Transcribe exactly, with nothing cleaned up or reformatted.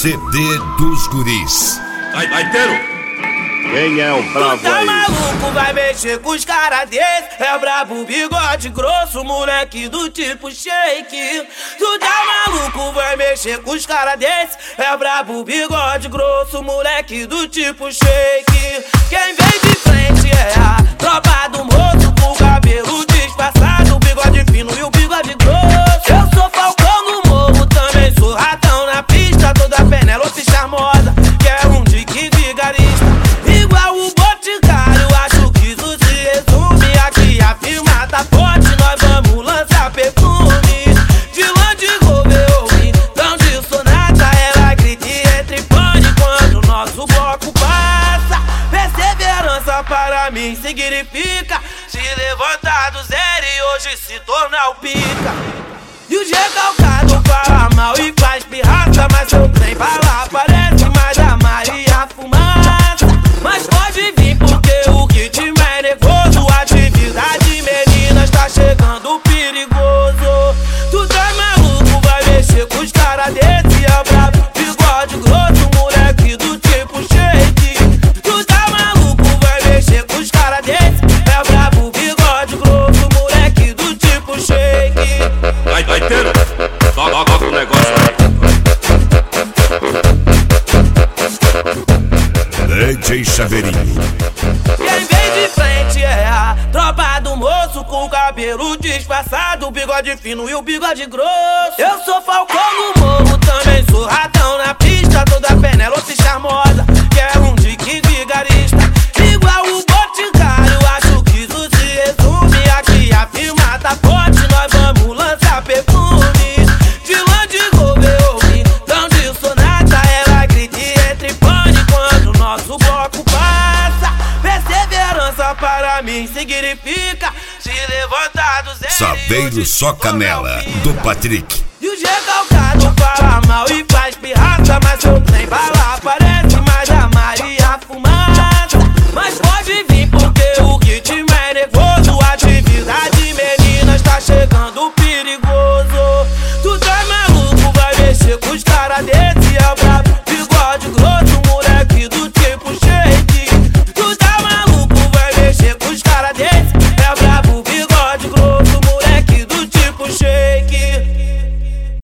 C D dos Guris. Vai, vai, Teiro! Quem é o brabo tá aí? maluco, vai mexer com os caras desse. É brabo, bigode grosso, moleque do tipo shake. Tu tá maluco, vai mexer com os caras desse. É brabo, bigode grosso, moleque do tipo shake. Quem vem de frente é a tropa do moço, com o cabelo disfarçado, o bigode fino e o bigode grosso. Eu sou falcão no morro, também sou ratão na pista, toda Penélope charmosa, que é um dique vigarista. Igual o Boticário, acho que isso se resume. Aqui a firma tá forte, nós vamos lançar perfume. De Land Rover, então de sonata, ela grita e entra em pane quando o nosso bloco passa. Perseverança para mim significa se levantar do zero e hoje se tornar o pica. E o recalcado fala mal e faz pirraça, mas seu trem vai lá, parece mais a Maria Fumaça. Mas pode vir porque o ritmo é nervoso, atividade meninas tá chegando perigoso. Tu tá maluco, vai mexer com os caras desse, é brabo, bigode grosso, moleque do tipo shake. Tu tá maluco, vai mexer com os caras desse, é brabo, bigode grosso, moleque do tipo shake. Vai, vai, Teiro! Toca o negócio aí! D J Chaveirinho. Quem vem de frente é a tropa do moço, com o cabelo disfarçado, o bigode fino e o bigode grosso. Eu sou falcão no morro, também sou ratão na pista, toda Penélope charmosa, que é um dique vigarista. Igual o Boticário, acho que isso se resume. Aqui a firma tá forte, nós vamos lançar perfume. De Land Rover, então de sonata, ela grita e entra em pane quando o nosso bloco passa. Perseverança para mim significa se levantar do zero. Saveiro Só Canela, do Patrick. E o recalcado fala mal e faz pirraça, mas seu trem vai lá, parece mais a Maria Fumaça. Mas pode vir